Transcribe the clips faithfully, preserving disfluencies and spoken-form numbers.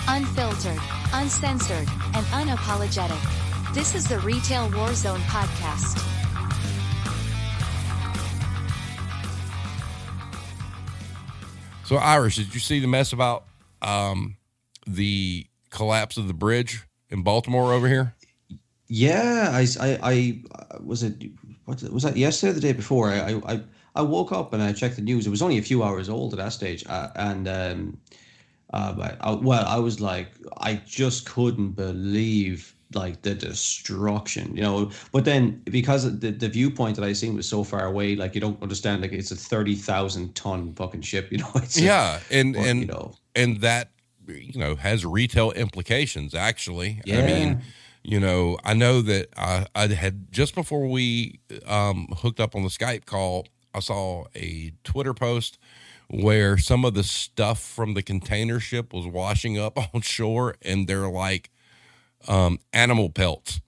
Unfiltered, uncensored, and unapologetic. This is the Retail Warzone podcast. So, Irish, did you see the mess about um, the collapse of the bridge in Baltimore over here? Yeah, I, I, I was it. What was that? Yesterday, or the day before? I, I, I woke up and I checked the news. It was only a few hours old at that stage, uh, and um, uh, I, well, I was like, I just couldn't believe like the destruction, you know. But then because the the viewpoint that I seen was so far away, like you don't understand. Like it's a thirty thousand ton fucking ship, you know. It's yeah, a, and but, and you know, and that you know has retail implications. Actually, yeah. I mean. You know, I know that I, I had just before we um, hooked up on the Skype call, I saw a Twitter post where some of the stuff from the container ship was washing up on shore, and they're like um, animal pelts.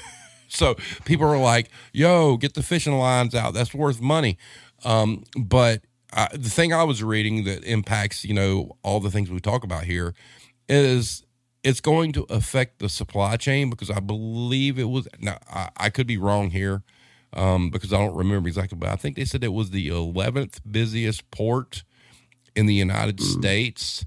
So people are like, yo, get the fishing lines out. That's worth money. Um, but uh, the thing I was reading that impacts, you know, all the things we talk about here is it's going to affect the supply chain because I believe it was, now I, I could be wrong here um, because I don't remember exactly, but I think they said it was the eleventh busiest port in the United mm. States.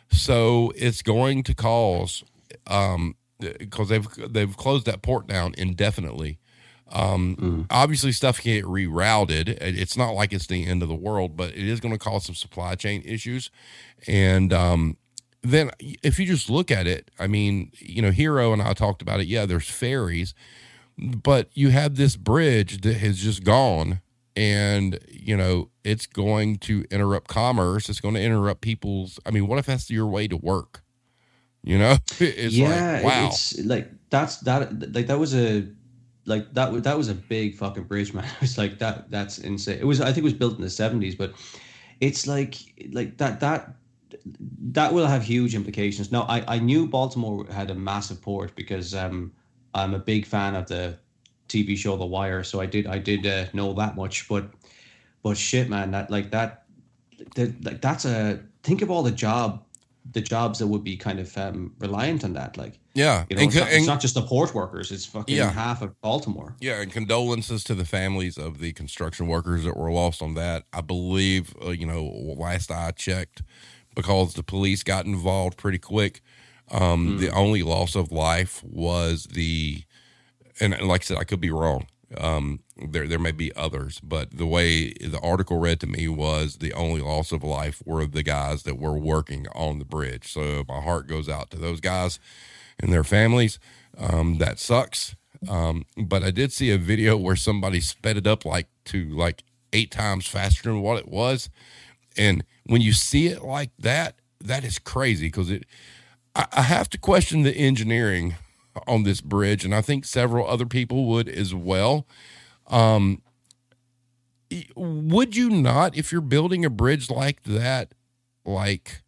So it's going to cause, um, because they've, they've closed that port down indefinitely. Um, mm. Obviously stuff can get rerouted. It's not like it's the end of the world, but it is going to cause some supply chain issues. And, um, then if you just look at it, I mean, you know, Hero and I talked about it. Yeah, there's ferries, but you have this bridge that has just gone and, you know, it's going to interrupt commerce. It's going to interrupt people's, I mean, what if that's your way to work? You know, it's yeah, like, wow. It's like, that's that, like, that was a, like that, that was a big fucking bridge, man. It was like that, that's insane. It was, I think it was built in the seventies, but it's like, like that, that, that will have huge implications. Now, I, I knew Baltimore had a massive port because um, I'm a big fan of the T V show The Wire, so I did I did uh, know that much. But but shit, man, that like that, that like that's a think of all the job the jobs that would be kind of um, reliant on that. Like yeah, you know, and, it's, not, and, it's not just the port workers; it's fucking yeah. half of Baltimore. Yeah, and condolences to the families of the construction workers that were lost on that. I believe uh, you know last I checked, because the police got involved pretty quick. Um, mm. The only loss of life was the, and like I said, I could be wrong. Um, there, there may be others, but the way the article read to me was the only loss of life were the guys that were working on the bridge. So my heart goes out to those guys and their families. Um, that sucks. Um, but I did see a video where somebody sped it up like to like eight times faster than what it was. And when you see it like that, that is crazy because it. I, I have to question the engineering on this bridge, and I think several other people would as well. Um, would you not, if you're building a bridge like that, like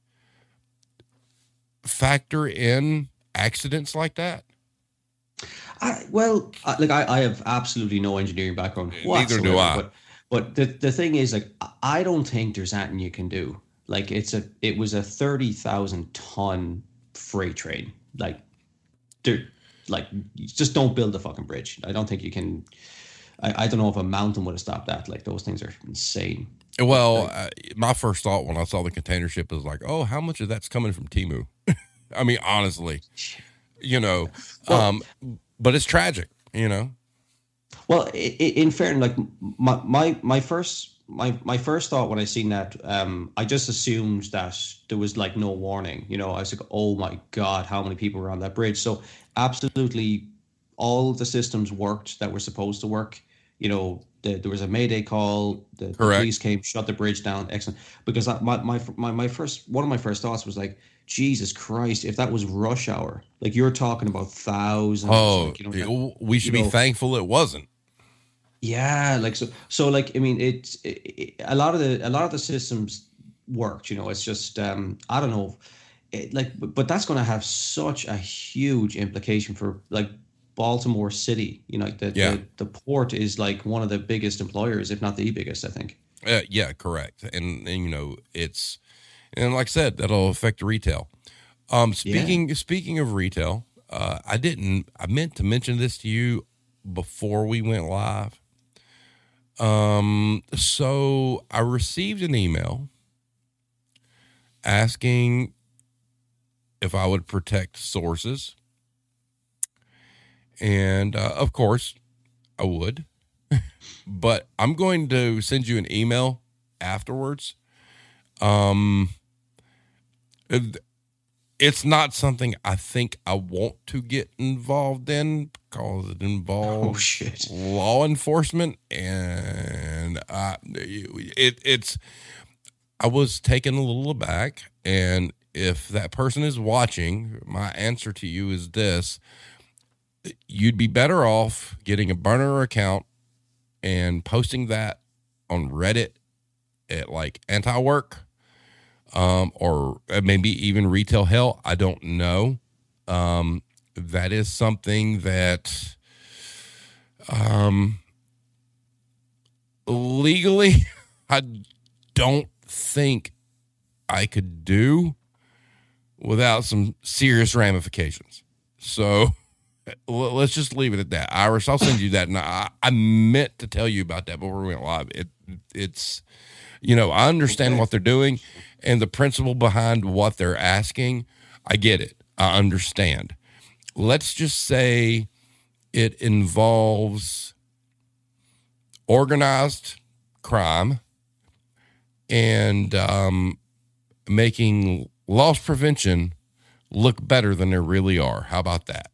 factor in accidents like that? I, well, I, like I, I have absolutely no engineering background whatsoever. Neither do I. But, But the the thing is, like, I don't think there's anything you can do. Like, it's a it was a thirty thousand ton freight train. Like, there, like, just don't build a fucking bridge. I don't think you can. I, I don't know if a mountain would have stopped that. Like, those things are insane. Well, like, uh, my first thought when I saw the container ship was like, oh, how much of that's coming from Temu? I mean, honestly, you know, well, um, but it's tragic, you know. Well, in fairness, like my, my my first my my first thought when I seen that, um, I just assumed that there was like no warning. You know, I was like, oh my god, how many people were on that bridge? So absolutely, all the systems worked that were supposed to work. You know, the, there was a mayday call. The, the police came, shut the bridge down. Excellent. Because I, my my my my first one of my first thoughts was like, Jesus Christ, if that was rush hour, like you're talking about thousands. Oh, like, you know, we should you be know, thankful it wasn't. Yeah, like so, so like I mean, it's it, it, a lot of the a lot of the systems worked. You know, it's just um, I don't know, it, like, but, but that's going to have such a huge implication for like Baltimore City. You know, like the, yeah. the the port is like one of the biggest employers, if not the biggest, I think. Uh, yeah, correct. And, and you know, it's and like I said, that'll affect retail. Um, speaking, yeah. speaking of retail, uh, I didn't, I meant to mention this to you before we went live. Um, so I received an email asking if I would protect sources. And, uh, of course I would, but I'm going to send you an email afterwards. Um, it's not something I think I want to get involved in because it involves oh, shit. law enforcement, and uh, it, it's, I was taken a little aback. And if that person is watching, my answer to you is this: you'd be better off getting a burner account and posting that on Reddit at like Anti-Work, um, or maybe even Retail Hell. I don't know. Um, that is something that, um, legally, I don't think I could do without some serious ramifications. So let's just leave it at that. Iris, I'll send you that. And I, I meant to tell you about that before we went live. It, it's, you know, I understand okay. what they're doing and the principle behind what they're asking. I get it. I understand. Let's just say it involves organized crime and um, making loss prevention look better than they really are. How about that?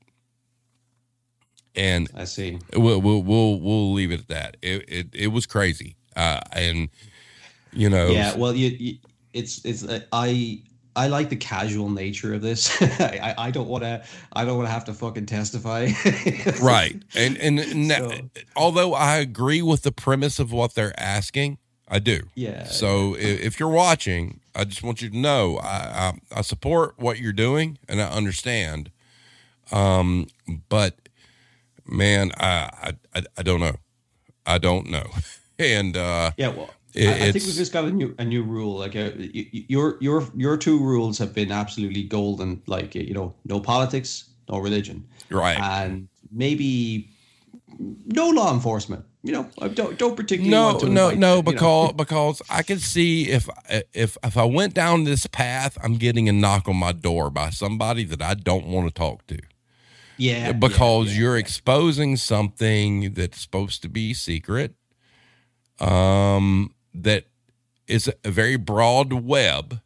And I see. We'll we'll we'll, we'll leave it at that. It it, it was crazy, uh, and you know. Yeah, well, you, you it's it's uh, I I like the casual nature of this. I I don't want to I don't want to have to fucking testify. Right, and and, and so. that, although I agree with the premise of what they're asking, I do. Yeah. So yeah. If, if you're watching, I just want you to know I, I I support what you're doing and I understand. Um, but. Man, I, I I don't know. I don't know. And uh, yeah, well, it, I, I think we've just got a new a new rule. Like uh, your your your two rules have been absolutely golden. Like you know, no politics, no religion, right? And maybe no law enforcement. You know, I don't don't particularly no want to no invite, no you because know. because I can see if if if I went down this path, I'm getting a knock on my door by somebody that I don't want to talk to. Yeah, because yeah, yeah, you're yeah. exposing something that's supposed to be secret, um, that is a very broad web.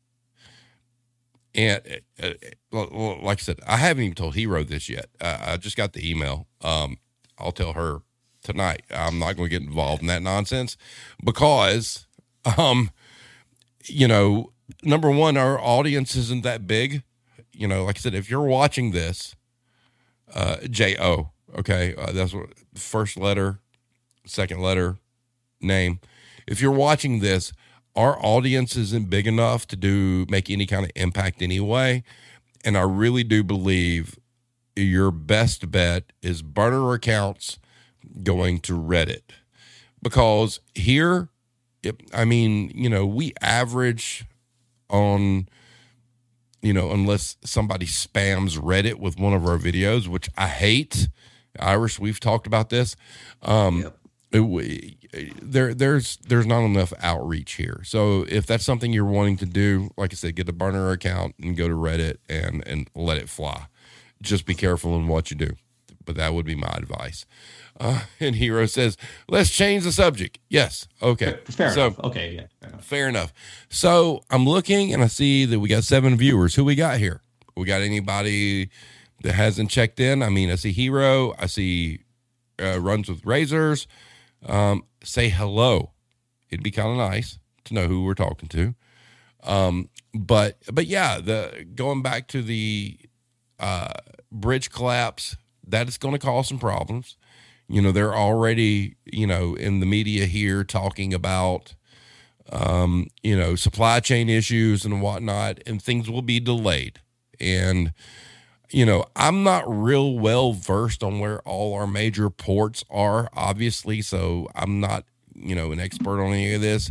And uh, like I said, I haven't even told Hero this yet. Uh, I just got the email. Um, I'll tell her tonight. I'm not going to get involved in that nonsense because, um, you know, number one, our audience isn't that big. You know, like I said, if you're watching this, Uh, J O. Okay. Uh, that's what first letter, second letter, name. If you're watching this, our audience isn't big enough to do, make any kind of impact anyway. And I really do believe your best bet is burner accounts going to Reddit, because here, it, I mean, you know, we average on, you know, unless somebody spams Reddit with one of our videos, which I hate. Irish, we've talked about this. Um, yep. it, we, there, there's, there's not enough outreach here. So if that's something you're wanting to do, like I said, get a burner account and go to Reddit and, and let it fly. Just be careful in what you do. But that would be my advice. Uh, and Hero says, let's change the subject. Yes. Okay. Fair so, enough. Okay. Yeah. Fair enough. Fair enough. So I'm looking and I see that we got seven viewers. Who we got here? We got anybody that hasn't checked in? I mean, I see Hero. I see uh, Runs with Razors. Um, say hello. It'd be kind of nice to know who we're talking to. Um, but, but yeah, the, going back to the uh, bridge collapse, that is going to cause some problems. You know, they're already, you know, in the media here talking about, um, you know, supply chain issues and whatnot, and things will be delayed. And, you know, I'm not real well versed on where all our major ports are, obviously. So I'm not, you know, an expert on any of this,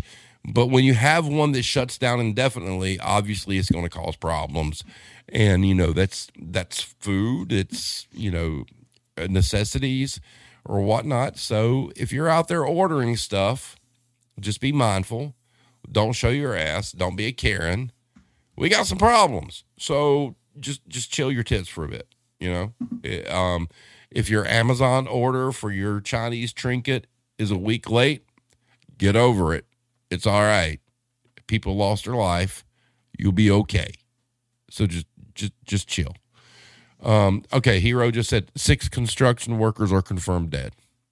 But when you have one that shuts down indefinitely, obviously it's going to cause problems. And, you know, that's, that's food. It's, you know, necessities or whatnot. So if you're out there ordering stuff, just be mindful. Don't show your ass. Don't be a Karen. We got some problems. So just, just chill your tits for a bit. You know, it, um, if your Amazon order for your Chinese trinket is a week late, get over it. It's all right. People lost their life. You'll be okay. So just, just, just chill. Um, okay. Hero just said six construction workers are confirmed dead.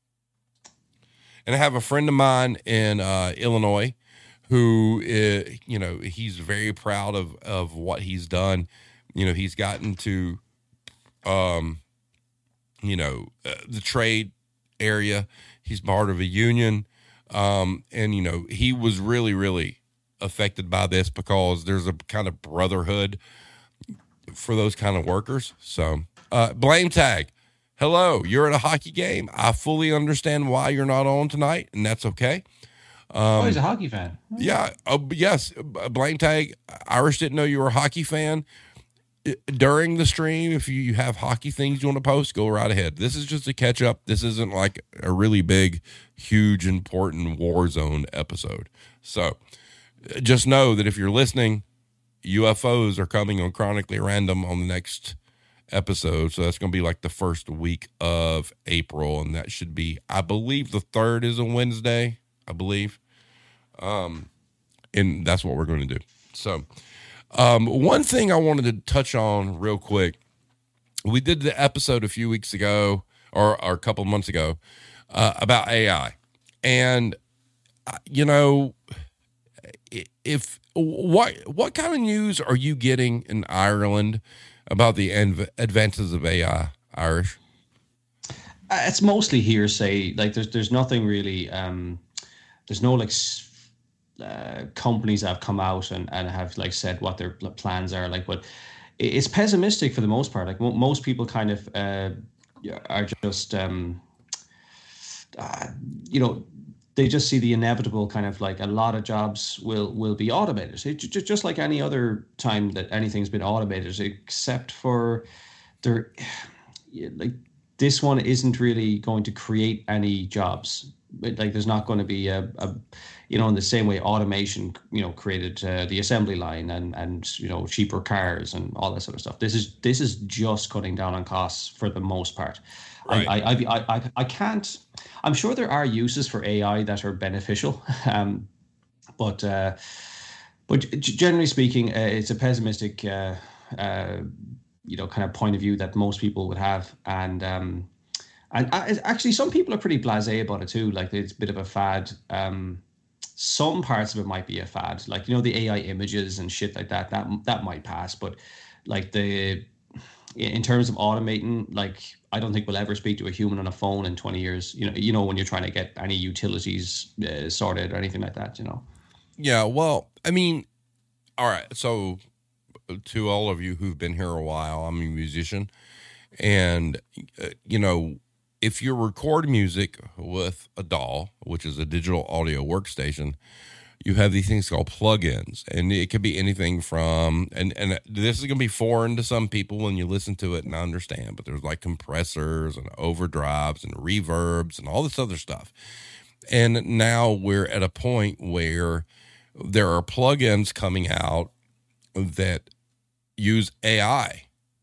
And I have a friend of mine in uh, Illinois who, uh, you know, he's very proud of, of what he's done. You know, he's gotten to, um, you know, uh, the trade area. He's part of a union. Um, and, you know, he was really, really affected by this because there's a kind of brotherhood for those kind of workers. So, uh, blame tag. Hello, you're at a hockey game. I fully understand why you're not on tonight, and that's okay. Um, oh, he's a hockey fan. Yeah. Uh, yes. Blame tag. Irish didn't know you were a hockey fan. During the stream, if you have hockey things you want to post, go right ahead. This is just a catch up. This isn't like a really big, huge, important Warzone episode. So just know that if you're listening, U F Os are coming on Chronically Random on the next episode. So that's going to be like the first week of April. And that should be, I believe the third is a Wednesday, I believe. Um, and that's what we're going to do. So, Um, one thing I wanted to touch on real quick, we did the episode a few weeks ago or, or a couple of months ago, uh, about A I. And, uh, you know, if, what, what kind of news are you getting in Ireland about the adv- advances of A I, Irish? Uh, it's mostly hearsay. Like there's, there's nothing really, um, there's no like, Uh, companies that have come out and, and have like said what their plans are like, but it's pessimistic for the most part. Like mo- most people kind of uh, are just, um, uh, you know, they just see the inevitable kind of like a lot of jobs will will be automated. So just, just like any other time that anything's been automated, except for there, like this one isn't really going to create any jobs. Like there's not going to be a, a you know, in the same way automation, you know, created uh, the assembly line and, and, you know, cheaper cars and all that sort of stuff. This is, this is just cutting down on costs for the most part. Right. I, I, I, I, I can't, I'm sure there are uses for A I that are beneficial. Um, but, uh, but generally speaking, uh, it's a pessimistic, uh, uh, you know, kind of point of view that most people would have. And, um, and I, actually some people are pretty blasé about it too. Like it's a bit of a fad. Um, Some parts of it might be a fad, like, you know, the A I images and shit like that, that, that might pass. But like the, in terms of automating, like, I don't think we'll ever speak to a human on a phone in twenty years, you know, you know, when you're trying to get any utilities uh, sorted or anything like that, you know? Yeah. Well, I mean, all right. So to all of you who've been here a while, I'm a musician and, uh, you know, if you record music with a D A W, which is a digital audio workstation, you have these things called plugins, and it could be anything from, and, and this is going to be foreign to some people when you listen to it and understand, but there's like compressors and overdrives and reverbs and all this other stuff. And now we're at a point where there are plugins coming out that use A I,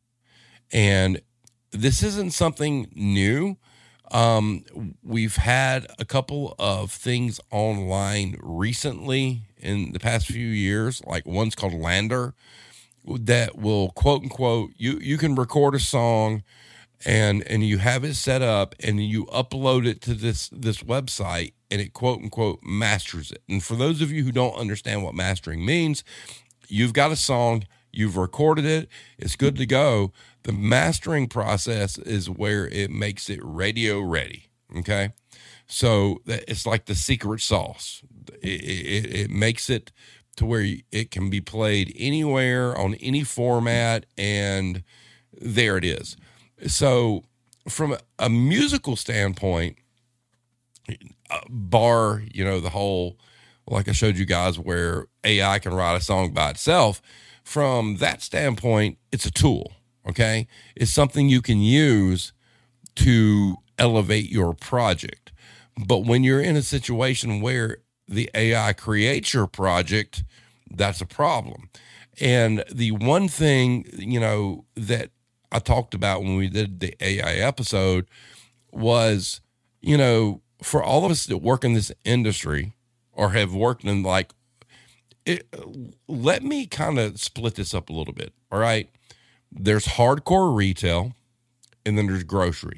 and this isn't something new. Um, we've had a couple of things online recently in the past few years, like one's called Lander that will quote unquote, you, you can record a song and, and you have it set up and you upload it to this, this website and it quote unquote masters it. And for those of you who don't understand what mastering means, you've got a song, you've recorded it, it's good to go. The mastering process is where it makes it radio ready. Okay. So it's like the secret sauce. It, it, it makes it to where it can be played anywhere on any format. And there it is. So from a, a musical standpoint, bar, you know, the whole like I showed you guys, where A I can write a song by itself. From that standpoint, it's a tool, okay? It's something you can use to elevate your project. But when you're in a situation where the A I creates your project, that's a problem. And the one thing, you know, that I talked about when we did the A I episode was, you know, for all of us that work in this industry or have worked in like, it, let me kind of split this up a little bit. All right. There's hardcore retail and then there's grocery.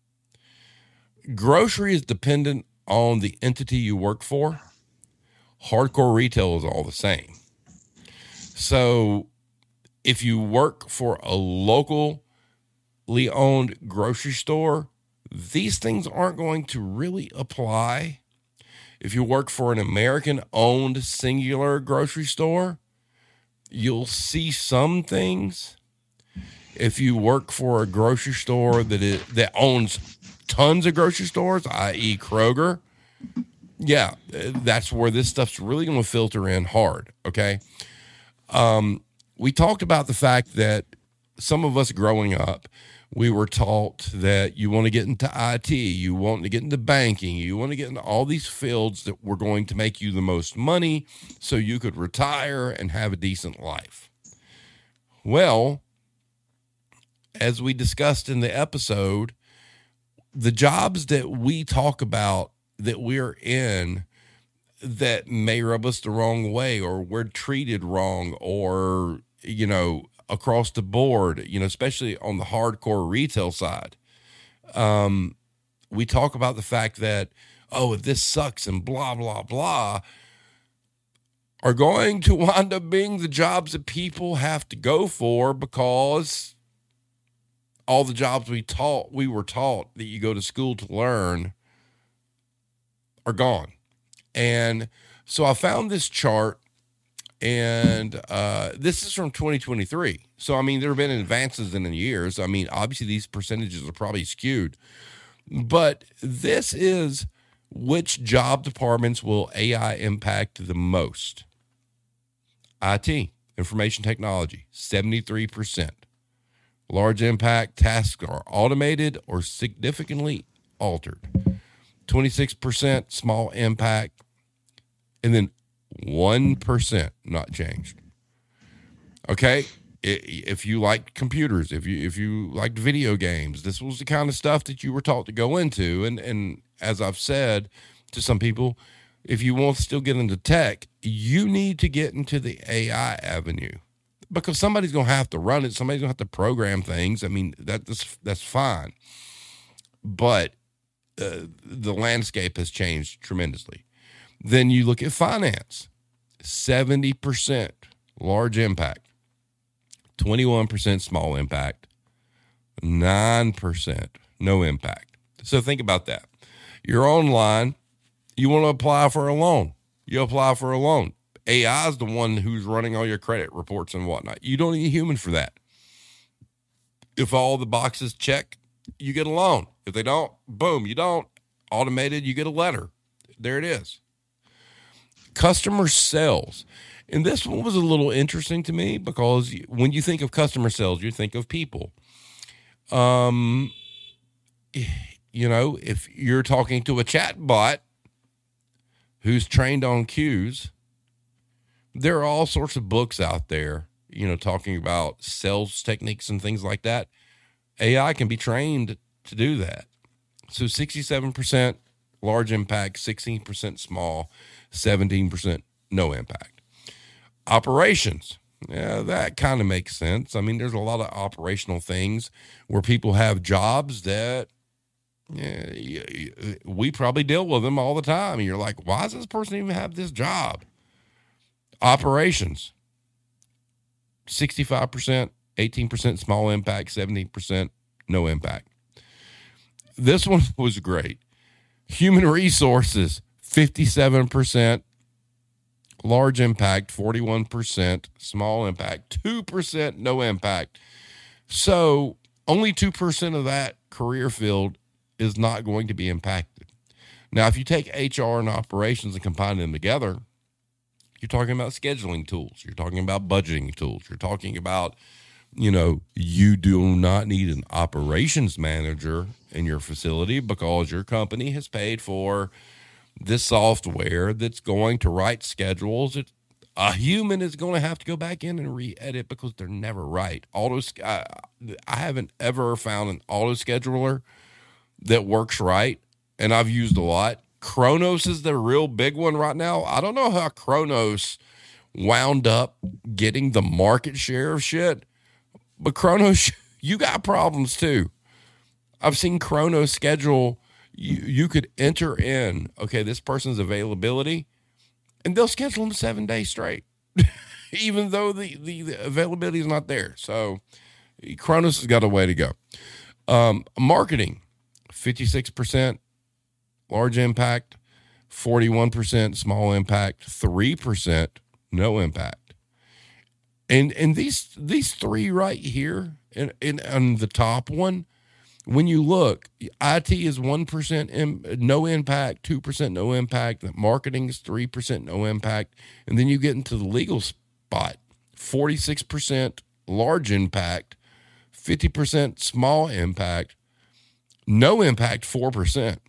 Grocery is dependent on the entity you work for. Hardcore retail is all the same. So if you work for a locally owned grocery store, these things aren't going to really apply. If you work for an American-owned singular grocery store, you'll see some things. If you work for a grocery store that is, that owns tons of grocery stores, that is. Kroger, yeah, that's where this stuff's really going to filter in hard, okay? Um, we talked about the fact that some of us growing up, we were taught that you want to get into I T, you want to get into banking, you want to get into all these fields that were going to make you the most money so you could retire and have a decent life. Well, as we discussed in the episode, the jobs that we talk about that we're in that may rub us the wrong way, or we're treated wrong, or, you know, across the board, you know, especially on the hardcore retail side. Um, we talk about the fact that, oh, if this sucks and blah, blah, blah, are going to wind up being the jobs that people have to go for, because all the jobs we taught, we were taught that you go to school to learn are gone. And so I found this chart, and uh, this is from twenty twenty-three. So, I mean, there have been advances in the years. I mean, obviously these percentages are probably skewed, but this is which job departments will A I impact the most. I T, information technology, seventy-three percent. Large impact tasks are automated or significantly altered. twenty-six percent small impact, and then one percent not changed. Okay, if you like computers, if you if you liked video games, this was the kind of stuff that you were taught to go into. And and as I've said to some people, if you want to still get into tech, you need to get into the A I avenue, because somebody's going to have to run it. Somebody's going to have to program things. I mean, that, that's, that's fine. But uh, the landscape has changed tremendously. Then you look at finance, seventy percent large impact, twenty-one percent small impact, nine percent no impact. So think about that. You're online. You want to apply for a loan. You apply for a loan. A I is the one who's running all your credit reports and whatnot. You don't need a human for that. If all the boxes check, you get a loan. If they don't, boom, you don't. Automated, you get a letter. There it is. Customer sales. And this one was a little interesting to me, because when you think of customer sales, you think of people. Um, you know, if you're talking to a chat bot who's trained on cues, there are all sorts of books out there, you know, talking about sales techniques and things like that. A I can be trained to do that. So sixty-seven percent large impact, sixteen percent small, seventeen percent no impact. Operations. Yeah, that kind of makes sense. I mean, there's a lot of operational things where people have jobs that, yeah, we probably deal with them all the time. And you're like, why does this person even have this job? Operations, sixty-five percent, eighteen percent small impact, seventeen percent no impact. This one was great. Human resources, fifty-seven percent large impact, forty-one percent small impact, two percent no impact. So only two percent of that career field is not going to be impacted. Now, if you take H R and operations and combine them together, You're talking about scheduling tools. You're talking about budgeting tools. You're talking about, you know, you do not need an operations manager in your facility because your company has paid for this software that's going to write schedules. It, a human is going to have to go back in and re-edit because they're never right. Auto, I, I haven't ever found an auto scheduler that works right, and I've used a lot. Kronos is the real big one right now. I don't know how Kronos wound up getting the market share of shit, but Kronos, you got problems too. I've seen Kronos schedule. You, you could enter in, okay, this person's availability, and they'll schedule them seven days straight, even though the, the, the availability is not there. So Kronos has got a way to go. Um, marketing, fifty-six percent large impact, forty-one percent small impact, three percent no impact. And and these these three right here, and in, in, on the top one, when you look, I T is one percent in, no impact, two percent no impact. Marketing is three percent no impact. And then you get into the legal spot, forty-six percent large impact, fifty percent small impact, no impact, four percent.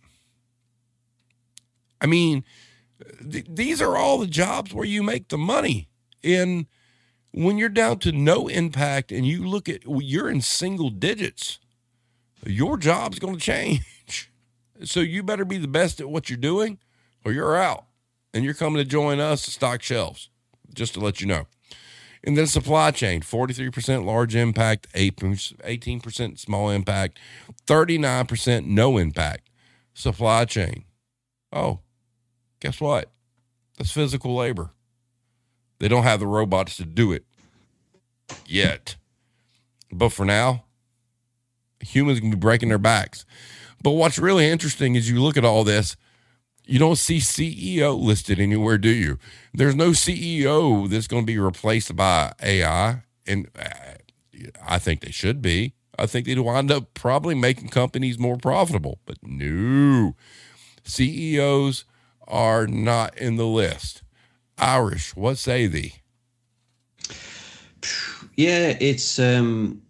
I mean, th- these are all the jobs where you make the money. And when you're down to no impact and you look at, you're in single digits, your job's going to change. So you better be the best at what you're doing or you're out. And you're coming to join us to stock shelves, just to let you know. And then supply chain, forty-three percent large impact, eighteen percent small impact, thirty-nine percent no impact. Supply chain. Oh, guess what? That's physical labor. They don't have the robots to do it yet. But for now, humans can be breaking their backs. But what's really interesting is you look at all this, you don't see C E O listed anywhere, do you? There's no C E O that's going to be replaced by A I. And I think they should be. I think they'd wind up probably making companies more profitable. But no, C E Os are not in the list. Irish, what say thee? Yeah, it's um,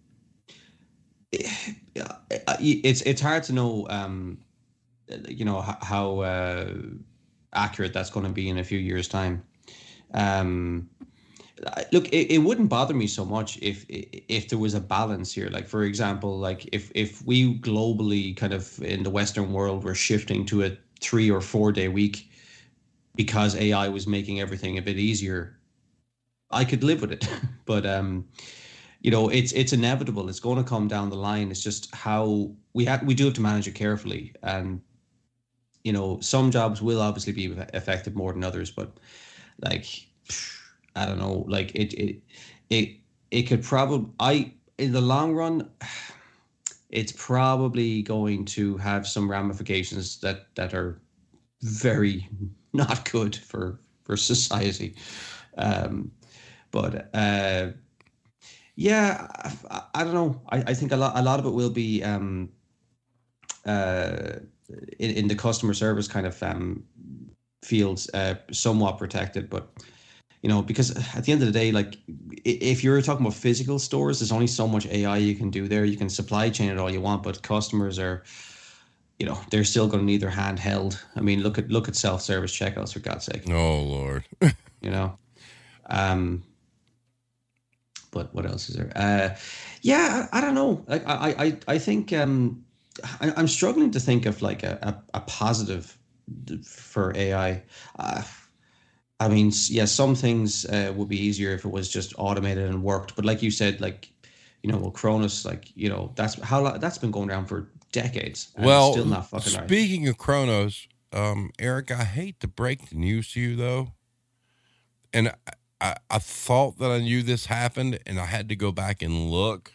it's it's hard to know, um, you know, how uh, accurate that's going to be in a few years' time. Um, look, it, it wouldn't bother me so much if if there was a balance here. Like, for example, like if if we globally kind of in the Western world were shifting to a three or four day week because A I was making everything a bit easier, I could live with it. But um, you know, it's it's inevitable. It's going to come down the line. It's just how we have we do have to manage it carefully. And you know, some jobs will obviously be affected more than others. But like, I don't know. Like it it it it could probably I in the long run, it's probably going to have some ramifications that that are very not good for for society. Um, but uh, yeah, I, I don't know. I, I think a lot a lot of it will be um, uh, in, in the customer service kind of um, fields, uh, somewhat protected. But you know, because at the end of the day, like if you're talking about physical stores, there's only so much A I you can do there. You can supply chain it all you want, but customers are, you know, they're still going to need their hand held. I mean, look at look at self-service checkouts, for God's sake. Oh, Lord. You know, um, but what else is there? Uh, yeah, I, I don't know. Like, I, I, I think um, I, I'm struggling to think of like a, a, a positive for A I. Uh, I mean, yeah, some things uh, would be easier if it was just automated and worked. But like you said, like, you know, well, Kronos, like, you know, that's how long, that's been going down for decades. And well, it's still not fucking right. Speaking of Kronos, um, Eric, I hate to break the news to you though, and I, I, I thought that I knew this happened, and I had to go back and look.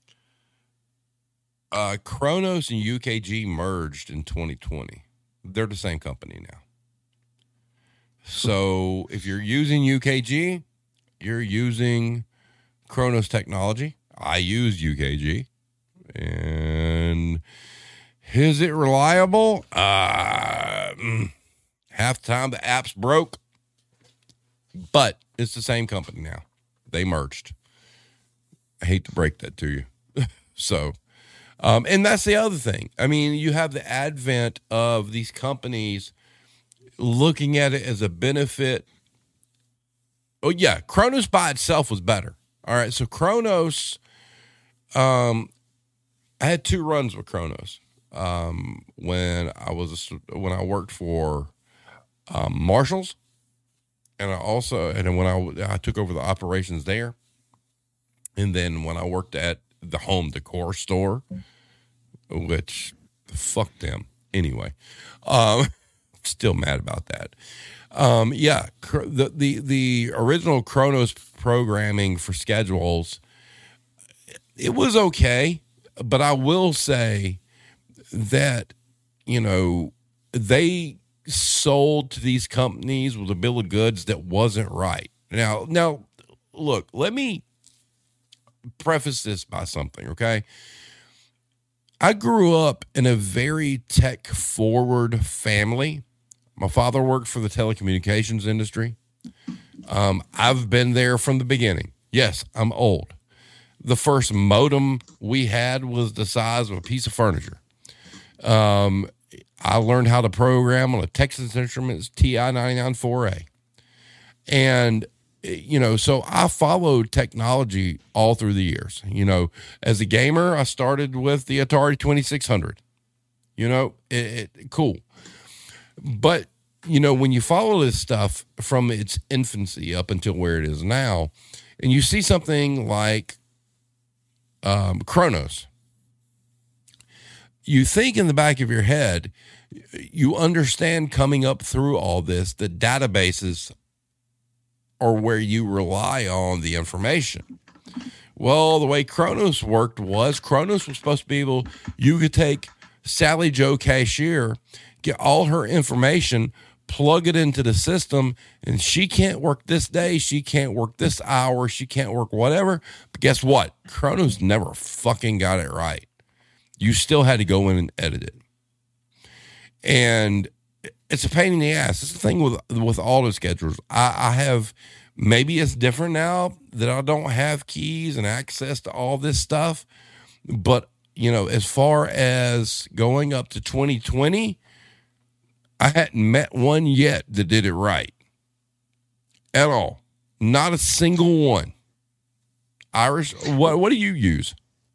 Uh, Kronos and U K G merged in twenty twenty. They're the same company now. So if you're using U K G, you're using Kronos technology. I use U K G. And is it reliable? Uh, half the time the app's broke. but it's the same company now. They merged. I hate to break that to you. so, um, and that's the other thing. I mean, you have the advent of these companies looking at it as a benefit. Oh yeah, Kronos by itself was better. All right, so Kronos, um, I had two runs with Kronos um, when I was when I worked for um, Marshalls, and I also and then when I I took over the operations there, and then when I worked at the home decor store, which fuck them anyway. Um, still mad about that. Um, yeah, the, the, the original Kronos programming for schedules, it was okay, but I will say that, you know, they sold to these companies with a bill of goods that wasn't right. Now, now look, let me preface this by something. Okay. I grew up in a very tech forward family. My father worked for the telecommunications industry. Um, I've been there from the beginning. Yes, I'm old. The first modem we had was the size of a piece of furniture. Um, I learned how to program on a Texas Instruments T I ninety-nine four A. And, you know, so I followed technology all through the years. You know, as a gamer, I started with the Atari twenty-six hundred. You know, it, it cool. But, you know, when you follow this stuff from its infancy up until where it is now, and you see something like um, Kronos, you think in the back of your head, you understand coming up through all this, that databases are where you rely on the information. Well, the way Kronos worked was Kronos was supposed to be able, you could take Sally Joe Cashier, get all her information, plug it into the system, and she can't work this day, she can't work this hour, she can't work whatever. But guess what? Kronos never fucking got it right. You still had to go in and edit it. And it's a pain in the ass. It's the thing with with auto schedulers. I, I have, maybe it's different now that I don't have keys and access to all this stuff. But, you know, as far as going up to twenty twenty, I hadn't met one yet that did it right at all. Not a single one. Irish, what what do you use?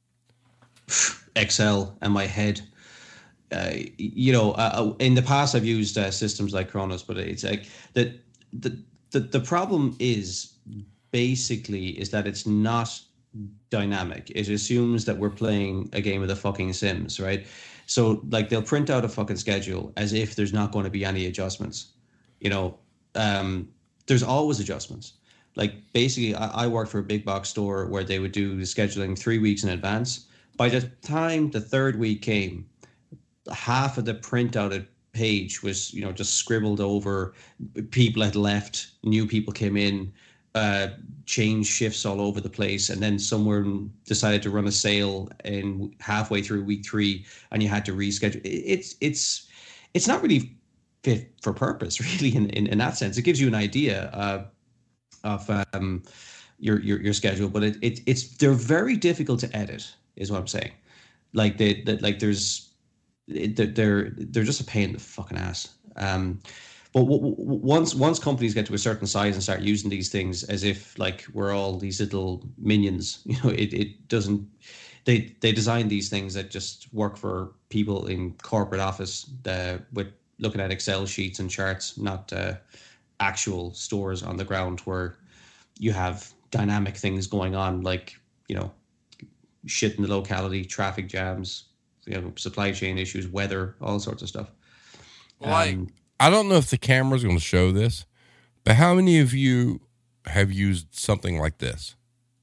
Excel and my head. Uh, you know, uh, in the past I've used uh, systems like Kronos, but it's like that. The, the the problem is basically is that it's not dynamic. It assumes that we're playing a game of the fucking Sims, right? So like they'll print out a fucking schedule as if there's not going to be any adjustments. You know, um, there's always adjustments. Like basically, I, I worked for a big box store where they would do the scheduling three weeks in advance. By the time the third week came, half of the printout page was, you know, just scribbled over. People had left, new people came in, uh, changed shifts all over the place, and then someone decided to run a sale in halfway through week three, and you had to reschedule. It's it's it's not really fit for purpose, really, in in, in that sense. It gives you an idea uh, of um, your, your your schedule, but it, it it's they're very difficult to edit, is what I'm saying. Like they that like there's they're they're just a pain in the fucking ass. Um, but w- w- once once companies get to a certain size and start using these things as if like we're all these little minions, you know, it it doesn't. They they design these things that just work for people in corporate office uh, with looking at Excel sheets and charts, not uh, actual stores on the ground where you have dynamic things going on, like, you know, shit in the locality, traffic jams, you know, supply chain issues, weather, all sorts of stuff. Like, Um, I don't know if the camera's going to show this, but how many of you have used something like this?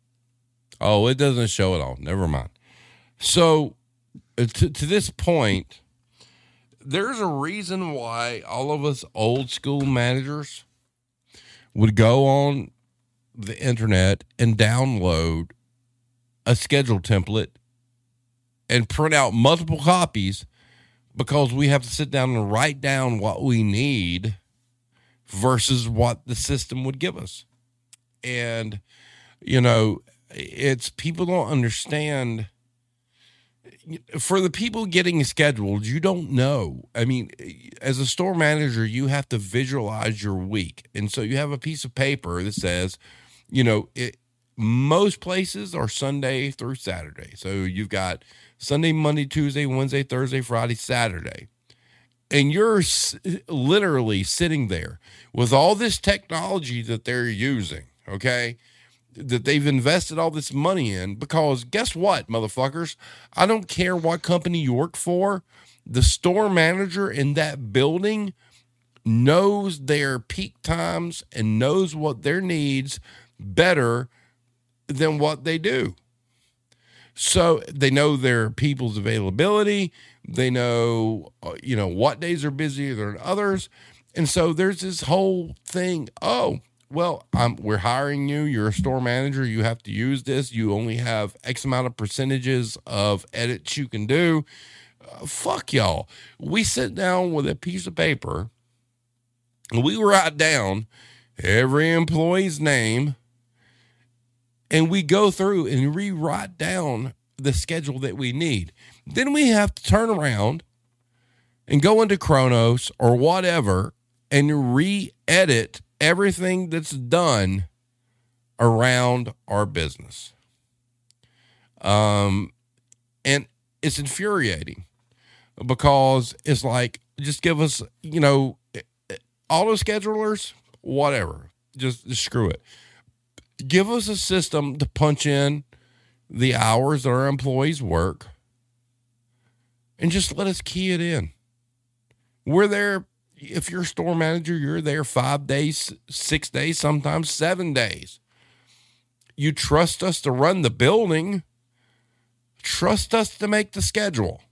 Oh, it doesn't show it all. Never mind. So, uh, to, to this point, there's a reason why all of us old school managers would go on the internet and download a schedule template and print out multiple copies, because we have to sit down and write down what we need versus what the system would give us. And, you know, it's people don't understand. For the people getting scheduled, you don't know. I mean, as a store manager, you have to visualize your week. And so you have a piece of paper that says, you know, it, most places are Sunday through Saturday. So you've got Sunday, Monday, Tuesday, Wednesday, Thursday, Friday, Saturday. And you're s- literally sitting there with all this technology that they're using, okay, that they've invested all this money in, because guess what, motherfuckers? I don't care what company you work for. The store manager in that building knows their peak times and knows what their needs better than what they do. So they know their people's availability. They know, uh, you know, what days are busier than others. And so there's this whole thing. Oh, well, um, we're hiring you. You're a store manager. You have to use this. You only have X amount of percentages of edits you can do. Uh, fuck y'all. We sit down with a piece of paper and we write down every employee's name, and we go through and rewrite down the schedule that we need. Then we have to turn around and go into Kronos or whatever and re-edit everything that's done around our business. Um, and it's infuriating because it's like, just give us, you know, auto schedulers, whatever, just, just screw it. Give us a system to punch in the hours that our employees work and just let us key it in. We're there. If you're a store manager, you're there five days, six days, sometimes seven days. You trust us to run the building. Trust us to make the schedule.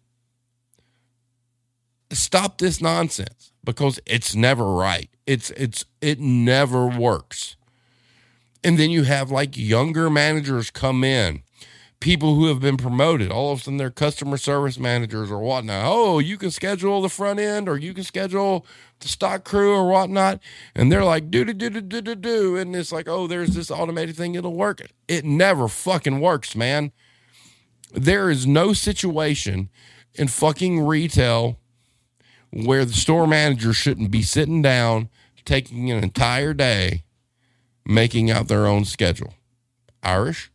Stop this nonsense, because it's never right. It's, it's, it never works. And then you have like younger managers come in, people who have been promoted. All of a sudden they're customer service managers or whatnot. Oh, you can schedule the front end, or you can schedule the stock crew or whatnot. And they're like, do, do, do, do, do, do, do. And it's like, oh, there's this automated thing. It'll work. It never fucking works, man. There is no situation in fucking retail where the store manager shouldn't be sitting down, taking an entire day, making out their own schedule. Irish?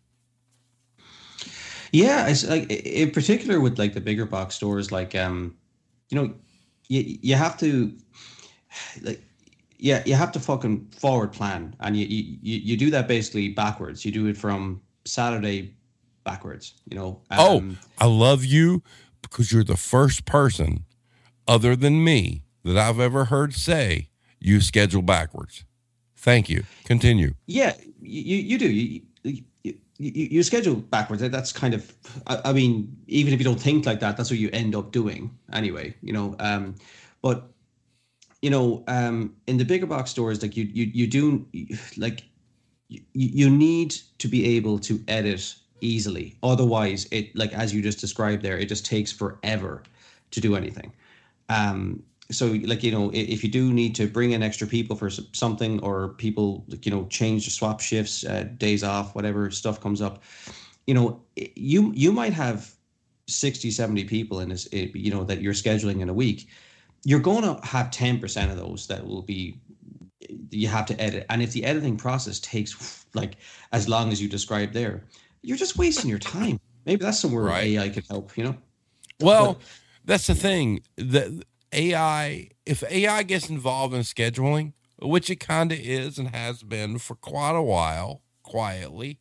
Yeah, it's like in particular with like the bigger box stores, like um, you know, you you have to like yeah, you have to fucking forward plan, and you you you do that basically backwards. You do it from Saturday backwards, you know. Um, oh, I love you because you're the first person other than me that I've ever heard say you schedule backwards. Thank you. Continue. Yeah, you you do. You you, you, you schedule backwards. That's kind of, I, I mean, even if you don't think like that, that's what you end up doing anyway, you know. Um, but, you know, um, in the bigger box stores, like you you you do, like, you, you need to be able to edit easily. Otherwise, it, like, as you just described there, it just takes forever to do anything. Um, So, like, you know, if you do need to bring in extra people for something, or people, you know, change, swap shifts, uh, days off, whatever stuff comes up, you know, you you might have sixty, seventy people in this, you know, that you're scheduling in a week. You're going to have ten percent of those that will be, you have to edit. And if the editing process takes like as long as you described there, you're just wasting your time. Maybe that's somewhere right. A I could help, you know? Well, but, that's the thing. The A I, if A I gets involved in scheduling, which it kind of is and has been for quite a while, quietly,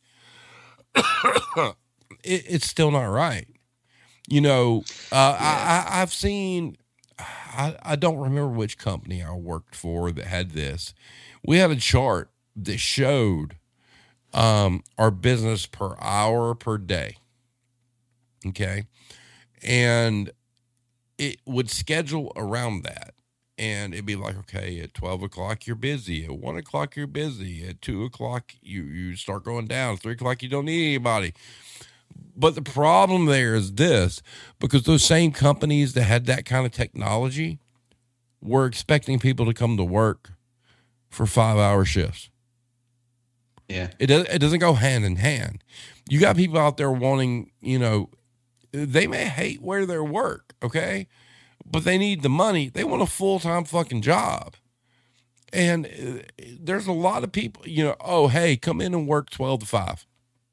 it, it's still not right. You know, uh, yeah. I, I, I've seen, I, I don't remember which company I worked for that had this. We had a chart that showed um, our business per hour per day. Okay. And it would schedule around that. And it'd be like, okay, at twelve o'clock, you're busy. At one o'clock, you're busy. At two o'clock, you, you start going down. Three o'clock, you don't need anybody. But the problem there is this, because those same companies that had that kind of technology were expecting people to come to work for five hour shifts. Yeah. It does, it doesn't go hand in hand. You got people out there wanting, you know, they may hate where they work, okay? But they need the money. They want a full-time fucking job. And uh, there's a lot of people, you know, oh, hey, come in and work twelve to five.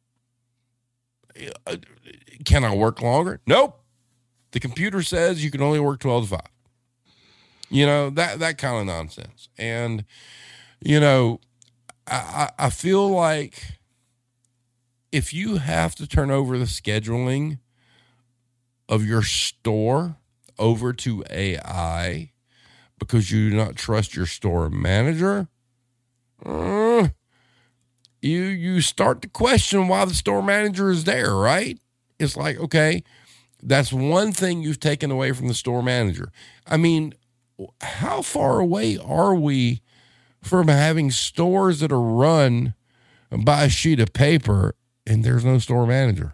Uh, can I work longer? Nope. The computer says you can only work twelve to five. You know, that, that kind of nonsense. And, you know, I, I feel like if you have to turn over the scheduling of your store over to A I because you do not trust your store manager, uh, you you start to question why the store manager is there, right? It's like, okay, that's one thing you've taken away from the store manager. I mean, how far away are we from having stores that are run by a sheet of paper and there's no store manager?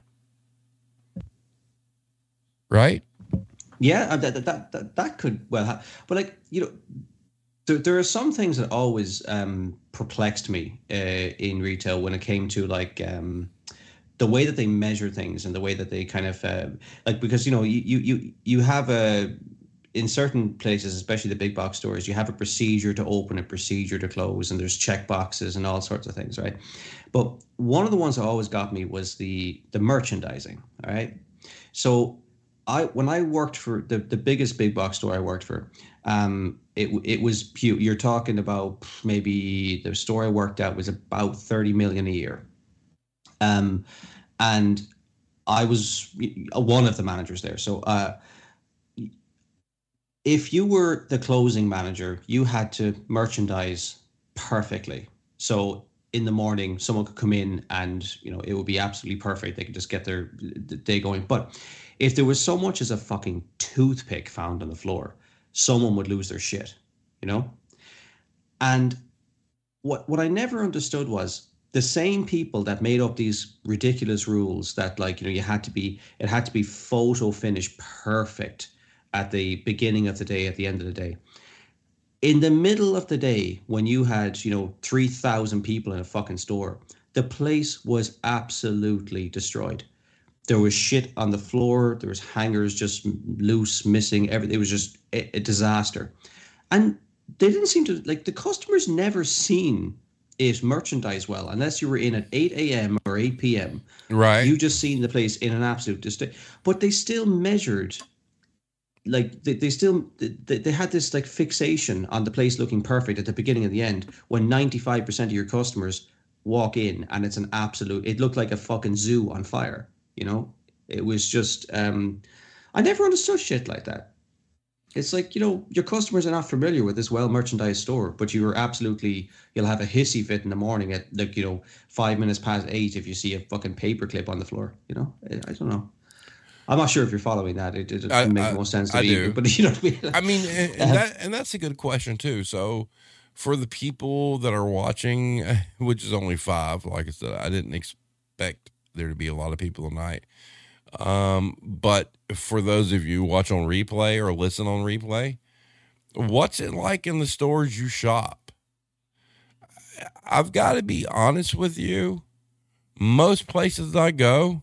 Right? Yeah, that that that, that could well have, but like, you know, there, there are some things that always um, perplexed me uh, in retail when it came to like um, the way that they measure things and the way that they kind of uh, like, because, you know, you you you you have a, in certain places, especially the big box stores, you have a procedure to open, a procedure to close, and there's check boxes and all sorts of things, right? But one of the ones that always got me was the the merchandising, all right? So I when I worked for the, the biggest big box store I worked for, um, it it was huge. You're talking about maybe the store I worked at was about thirty million a year. Um, and I was one of the managers there. So uh if you were the closing manager, you had to merchandise perfectly. So in the morning, someone could come in and, you know, it would be absolutely perfect. They could just get their day going. But if there was so much as a fucking toothpick found on the floor, someone would lose their shit, you know? And what what I never understood was the same people that made up these ridiculous rules that, like, you know, you had to be, it had to be photo finish perfect at the beginning of the day, at the end of the day. In the middle of the day, when you had, you know, three thousand people in a fucking store, the place was absolutely destroyed. There was shit on the floor. There was hangers just loose, missing, everything. It was just a, a disaster. And they didn't seem to, like, the customers never seen it merchandise well, unless you were in at eight a.m. or eight p.m. Right. You just seen the place in an absolute distinct. But they still measured, like they, they still they, they had this like fixation on the place looking perfect at the beginning and the end, when ninety-five percent of your customers walk in and it's an absolute, it looked like a fucking zoo on fire, you know? It was just, um, I never understood shit like that. It's like, you know, your customers are not familiar with this well merchandised store, but you are absolutely, you'll have a hissy fit in the morning at, like, you know, five minutes past eight if you see a fucking paperclip on the floor, you know? I, I don't know. I'm not sure if you're following that. It, it doesn't make more sense to I me. Do. But you know what I mean? I mean, and, and, that, and that's a good question too. So for the people that are watching, which is only five, like I said, I didn't expect there to be a lot of people tonight. Um, but for those of you who watch on replay or listen on replay, what's it like in the stores you shop? I've got to be honest with you. Most places I go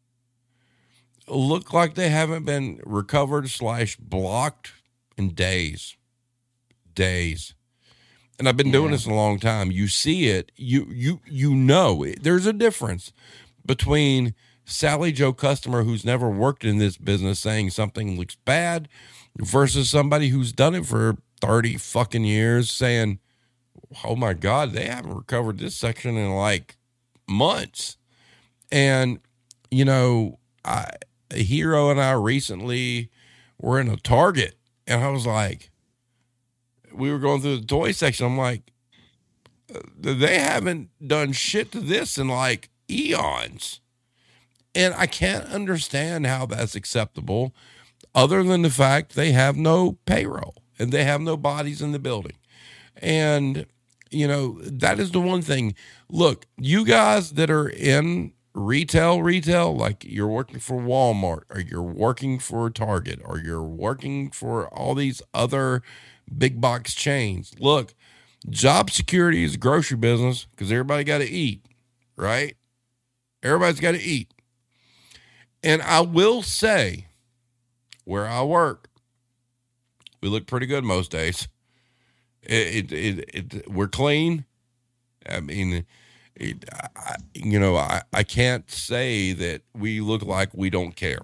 look like they haven't been recovered slash blocked in days, days. And I've been doing yeah. this a long time. You see it, you, you, you know, there's a difference between Sally Joe customer who's never worked in this business saying something looks bad versus somebody who's done it for thirty fucking years saying, oh my God, they haven't recovered this section in like months. And, you know, I, a Hero and I recently were in a Target and I was like, we were going through the toy section. I'm like, they haven't done shit to this in like eons. And I can't understand how that's acceptable other than the fact they have no payroll and they have no bodies in the building. And, you know, that is the one thing. Look, you guys that are in retail, retail, like you're working for Walmart or you're working for Target or you're working for all these other big box chains. Look, Job security is a grocery business because everybody got to eat, right? Everybody's got to eat. And I will say, where I work, we look pretty good most days. It, it, it, it we're clean. I mean, it, I, you know, I, I can't say that we look like we don't care.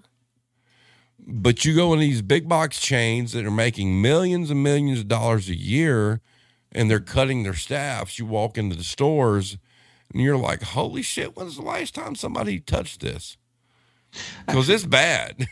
But you go in these big box chains that are making millions and millions of dollars a year, and they're cutting their staffs. You walk into the stores, and you're like, holy shit, when's the last time somebody touched this? Because it's bad.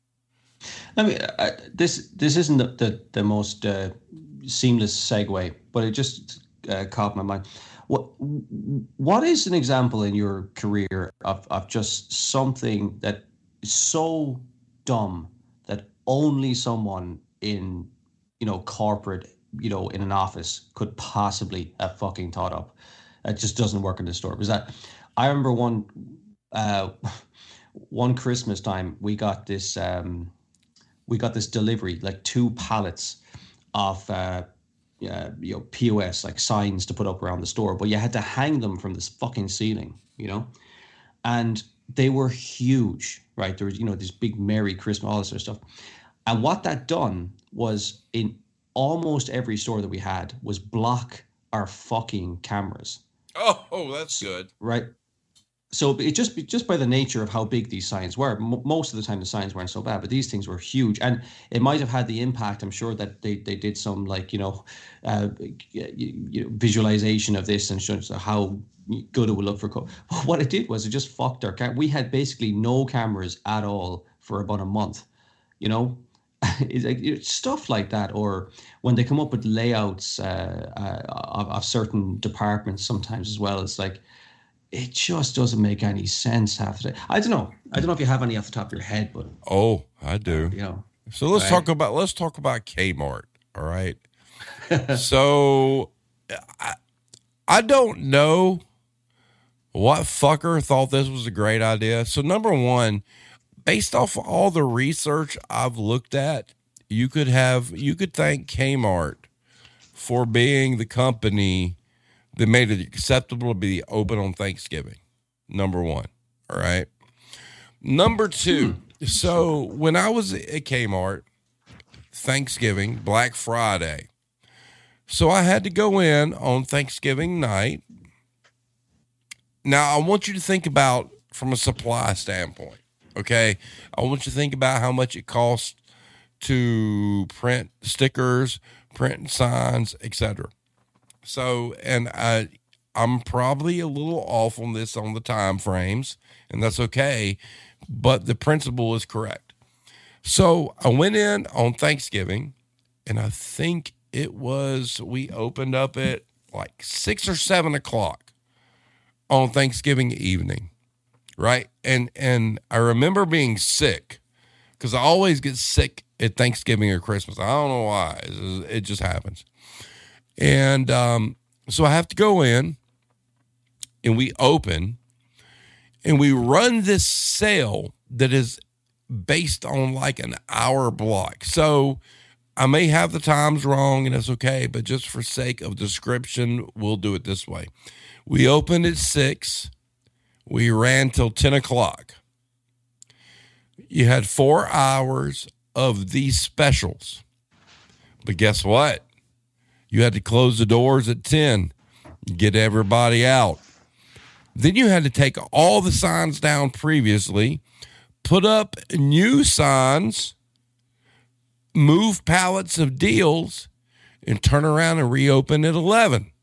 I mean, I, this this isn't the, the, the most uh, seamless segue, but it just uh, caught my mind. What what is an example in your career of, of just something that is so dumb that only someone in, you know, corporate, you know, in an office could possibly have fucking thought up? It just doesn't work in the store. Was that, I remember one uh, one Christmas time we got this um, we got this delivery, like two pallets of uh, uh, you know, P O S, like signs to put up around the store, but you had to hang them from this fucking ceiling, you know, and they were huge, right? There was, you know, this big Merry Christmas, all this sort of stuff. And what that done was, in almost every store that we had, was block our fucking cameras. Oh, oh, that's good. Right. So it just just by the nature of how big these signs were, m- most of the time the signs weren't so bad, but these things were huge, and it might have had the impact. I'm sure that they, they did some, like, you know, uh, you, you know, visualization of this and showing how good it would look for. Co- what it did was it just fucked our cam. We had basically no cameras at all for about a month, you know. It's like, you know, stuff like that, or when they come up with layouts uh, uh, of, of certain departments, sometimes as well. It's like, it just doesn't make any sense half the day. I don't know. I don't know if you have any off the top of your head, but oh, I do. Uh, you know. So let's right. talk about let's talk about Kmart. All right. So I, I don't know what fucker thought this was a great idea. So number one, based off of all the research I've looked at, you could have you could thank Kmart for being the company that made it acceptable to be open on Thanksgiving. Number one. All right. Number two. So when I was at Kmart, Thanksgiving, Black Friday. So I had to go in on Thanksgiving night. Now I want you to think about from a supply standpoint. Okay. I want you to think about how much it costs to print stickers, print signs, et cetera. So, and I, I'm probably a little off on this on the time frames, and that's okay, but the principle is correct. So I went in on Thanksgiving, and I think it was, we opened up at like six or seven o'clock on Thanksgiving evening, right? And, and I remember being sick because I always get sick at Thanksgiving or Christmas. I don't know why. It just happens. And um, so I have to go in, and we open, and we run this sale that is based on like an hour block. So I may have the times wrong, and it's okay, but just for sake of description, we'll do it this way. We opened at six. We ran till ten o'clock. You had four hours of these specials. But guess what? You had to close the doors at ten, get everybody out. Then you had to take all the signs down previously, put up new signs, move pallets of deals, and turn around and reopen at eleven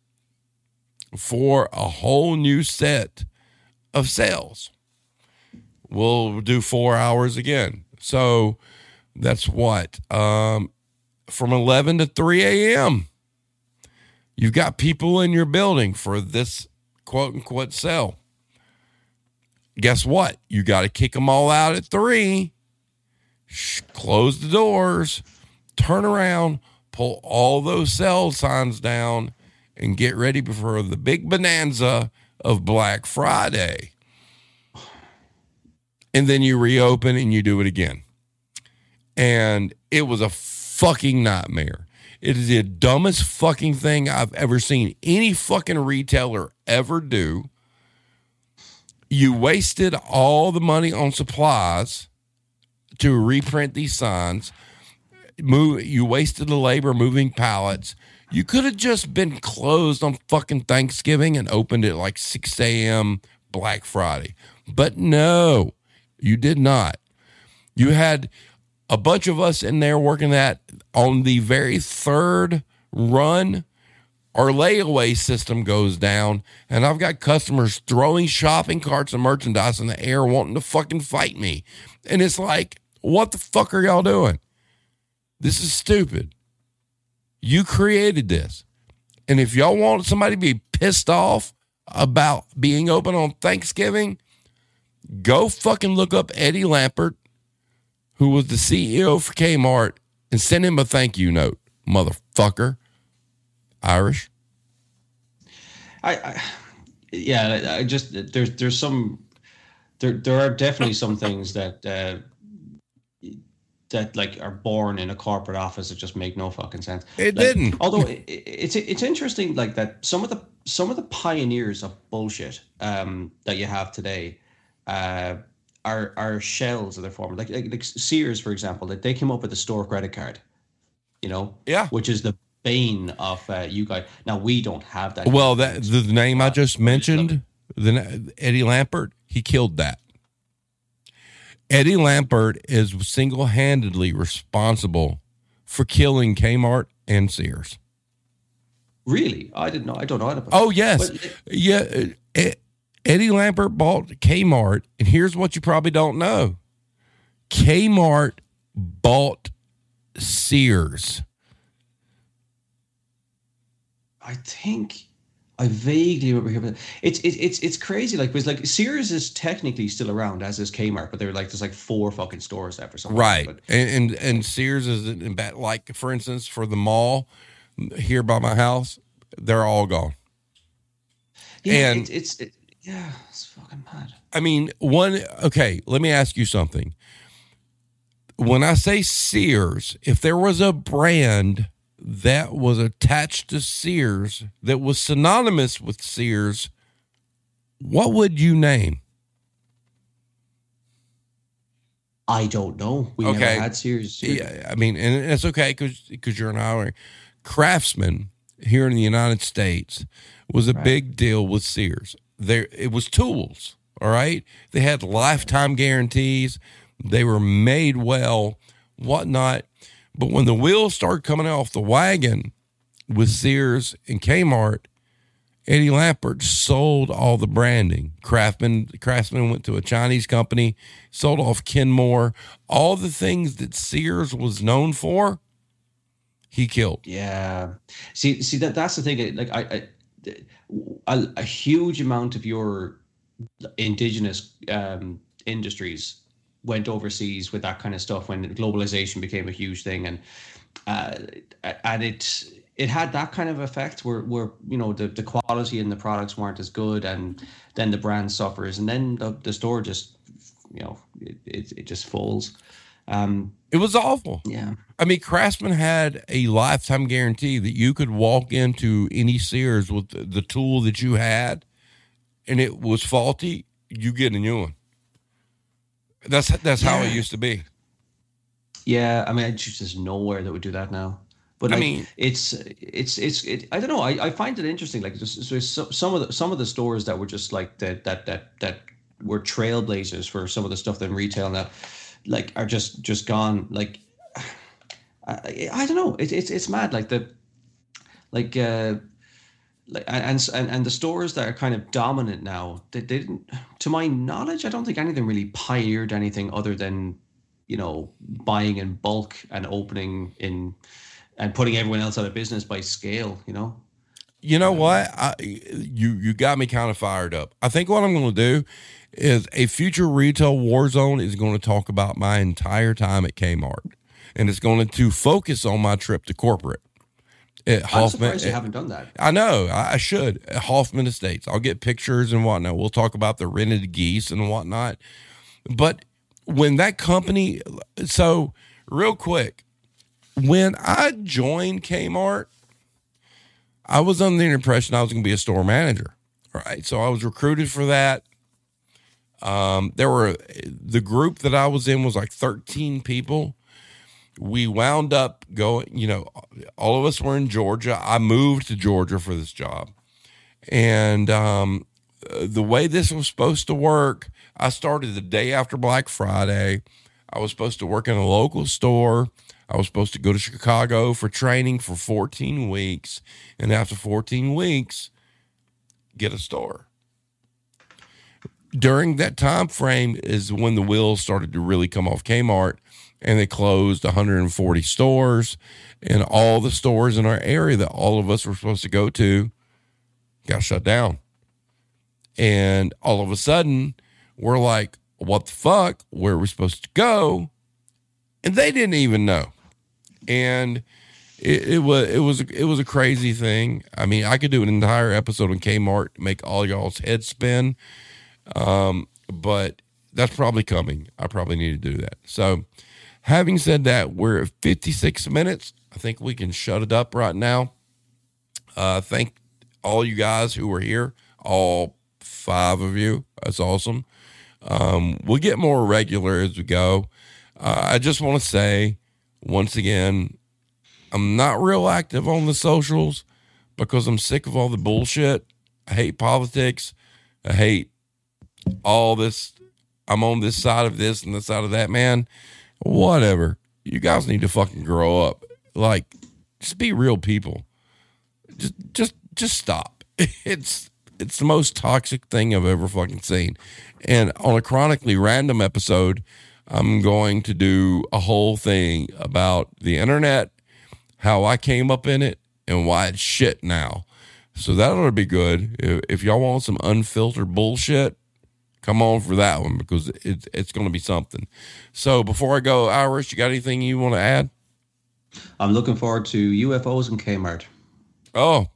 for a whole new set of sales. We'll do four hours again. So that's what? Um, from eleven to three a.m., you've got people in your building for this quote unquote sale. Guess what? You got to kick them all out at three, Shh, close the doors, turn around, pull all those sale signs down, and get ready for the big bonanza of Black Friday. And then you reopen and you do it again. And it was a fucking nightmare. It is the dumbest fucking thing I've ever seen any fucking retailer ever do. You wasted all the money on supplies to reprint these signs. Move, you wasted the labor moving pallets. You could have just been closed on fucking Thanksgiving and opened at like six a.m. Black Friday. But no, you did not. You had a bunch of us in there working that on the very third run. Our layaway system goes down, and I've got customers throwing shopping carts and merchandise in the air wanting to fucking fight me. And it's like, what the fuck are y'all doing? This is stupid. You created this. And if y'all want somebody to be pissed off about being open on Thanksgiving, go fucking look up Eddie Lampert, who was the C E O for Kmart, and send him a thank you note, motherfucker. Irish. I, I yeah, I just there's there's some there there are definitely some things that uh, that like are born in a corporate office that just make no fucking sense. It like, didn't. Although it, it's it's interesting, like that some of the some of the pioneers of bullshit um, that you have today uh, are are shells of their former. Like, like like Sears, for example, that they came up with the store credit card. You know, yeah, which is the bane of uh, you guys. Now we don't have that. Well, that the name I just mentioned, the Eddie Lampert, he killed that. Eddie Lampert is single-handedly responsible for killing Kmart and Sears. Really? I didn't know. I don't know. About oh, yes. But, yeah. Eddie Lampert bought Kmart, and here's what you probably don't know. Kmart bought Sears. I think I vaguely remember hearing it. It's it, it's it's crazy. Like, because like Sears is technically still around, as is Kmart, but they're like there's like four fucking stores left or something. Right, but, and, and and Sears is in bad, like for instance for the mall here by my house, they're all gone. Yeah, and it, it's it, yeah, it's fucking mad. I mean, one. Okay, let me ask you something. When I say Sears, if there was a brand that was attached to Sears that was synonymous with Sears, what would you name? I don't know. We okay. never had Sears. Sears. Yeah, I mean, and it's okay because because you're an Irish. Craftsman here in the United States was a right. big deal with Sears. There, it was tools. All right, they had lifetime guarantees. They were made well, whatnot. But when the wheels started coming off the wagon with Sears and Kmart, Eddie Lampert sold all the branding. Craftsman, Craftsman went to a Chinese company, sold off Kenmore. All the things that Sears was known for, he killed. Yeah. See, see that that's the thing. Like I, I a, a huge amount of your indigenous um, industries went overseas with that kind of stuff when globalization became a huge thing, and uh, and it it had that kind of effect where where you know the, the quality and the products weren't as good, and then the brand suffers, and then the, the store just you know it, it it just falls. Um, it was awful. Yeah, I mean, Craftsman had a lifetime guarantee that you could walk into any Sears with the, the tool that you had, and it was faulty, you get a new one. That's that's yeah. how it used to be. Yeah, I mean, I just there's nowhere that would do that now. But like, I mean, it's it's it's it, I don't know. I, I find it interesting. Like, there's, there's some of the some of the stores that were just like that that that that were trailblazers for some of the stuff in retail now, like are just just gone. Like, I, I don't know. It, it's it's mad. Like the like. uh Like and, and and the stores that are kind of dominant now, they, they didn't, to my knowledge, I don't think any of them really pioneered anything other than, you know, buying in bulk and opening in and putting everyone else out of business by scale. You know. You know um, what? I, you you got me kind of fired up. I think what I'm going to do is a future retail war zone is going to talk about my entire time at Kmart, and it's going to focus on my trip to corporate. At I'm Hoffman, surprised you haven't done that. I know. I, I should. At Hoffman Estates. I'll get pictures and whatnot. We'll talk about the rented geese and whatnot. But when that company, so real quick, when I joined Kmart, I was under the impression I was going to be a store manager. Right. So I was recruited for that. Um, there were, the group that I was in was like thirteen people. We wound up going, you know, all of us were in Georgia. I moved to Georgia for this job. And um, the way this was supposed to work, I started the day after Black Friday. I was supposed to work in a local store. I was supposed to go to Chicago for training for fourteen weeks. And after fourteen weeks, get a store. During that time frame is when the wheels started to really come off Kmart, and they closed one hundred forty stores, and all the stores in our area that all of us were supposed to go to got shut down. And all of a sudden we're like, what the fuck? Where are we supposed to go? And they didn't even know. And it, it was, it was, it was a crazy thing. I mean, I could do an entire episode on Kmart to make all y'all's heads spin. Um, but that's probably coming. I probably need to do that. So having said that, we're at fifty-six minutes. I think we can shut it up right now. Uh, thank all you guys who were here, all five of you. That's awesome. Um, we'll get more regular as we go. Uh, I just want to say once again, I'm not real active on the socials because I'm sick of all the bullshit. I hate politics. I hate all this. I'm on this side of this and this side of that, man. Whatever. You guys need to fucking grow up. Like, just be real people. Just, just, just stop. It's, it's the most toxic thing I've ever fucking seen. And on a chronically random episode, I'm going to do a whole thing about the internet, how I came up in it, and why it's shit now. So that ought to be good. If, if y'all want some unfiltered bullshit, come on for that one, because it's it's going to be something. So before I go, Irish, you got anything you want to add? I'm looking forward to U F Os and Kmart. Oh,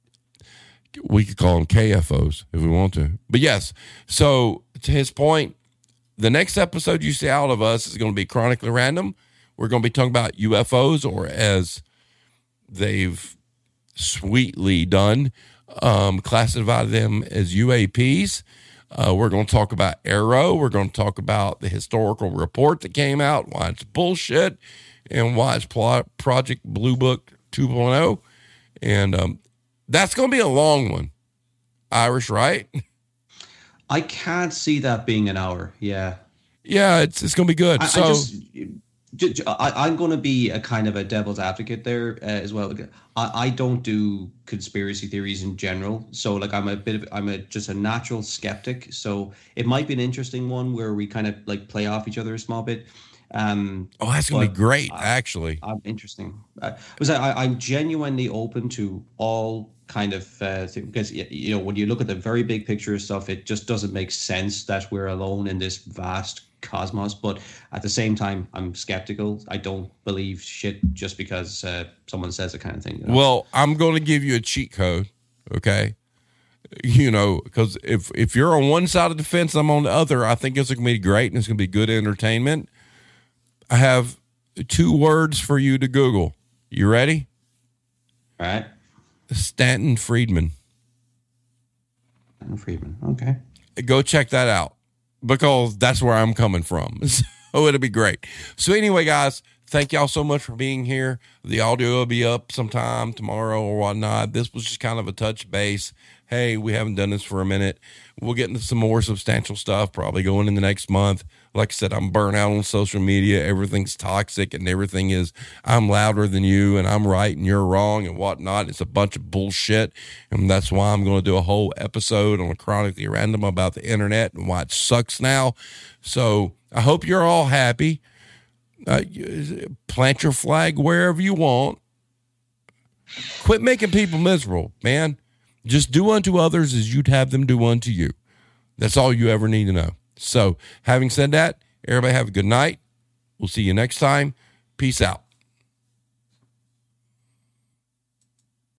we could call them K F Os if we want to. But yes, so to his point, the next episode you see out of us is going to be chronically random. We're going to be talking about U F Os, or as they've sweetly done, um, classified them as U A Ps. Uh, we're going to talk about Arrow. We're going to talk about the historical report that came out, why it's bullshit, and why it's Pl- Project Blue Book two point oh. And um, that's going to be a long one. Irish, right? I can't see that being an hour. Yeah. Yeah, it's it's going to be good. I, so I just, I, I'm going to be a kind of a devil's advocate there uh, as well. I, I don't do conspiracy theories in general, so like I'm a bit of I'm a just a natural skeptic. So it might be an interesting one where we kind of like play off each other a small bit. Um, oh, that's going to be great, I, actually. I'm interesting. Uh, was I, I'm genuinely open to all kind of uh, things, because you know when you look at the very big picture of stuff, it just doesn't make sense that we're alone in this vast cosmos. But at the same time, I'm skeptical. I don't believe shit just because uh, someone says it, kind of thing. You know? Well, I'm going to give you a cheat code, okay? You know, because if if you're on one side of the fence, I'm on the other. I think it's going to be great and it's going to be good entertainment. I have two words for you to Google. You ready? All right. Stanton Friedman. Stanton Friedman. Okay. Go check that out, because that's where I'm coming from. So it'll be great. So anyway, guys, thank y'all so much for being here. The audio will be up sometime tomorrow or whatnot. This was just kind of a touch base. Hey, we haven't done this for a minute. We'll get into some more substantial stuff probably going in the next month. Like I said, I'm burnt out on social media. Everything's toxic and everything is, I'm louder than you and I'm right and you're wrong and whatnot. It's a bunch of bullshit. And that's why I'm going to do a whole episode on Chronically Random about the internet and why it sucks now. So I hope you're all happy. Uh, plant your flag wherever you want. Quit making people miserable, man. Just do unto others as you'd have them do unto you. That's all you ever need to know. So, having said that, everybody have a good night. We'll see you next time. Peace out.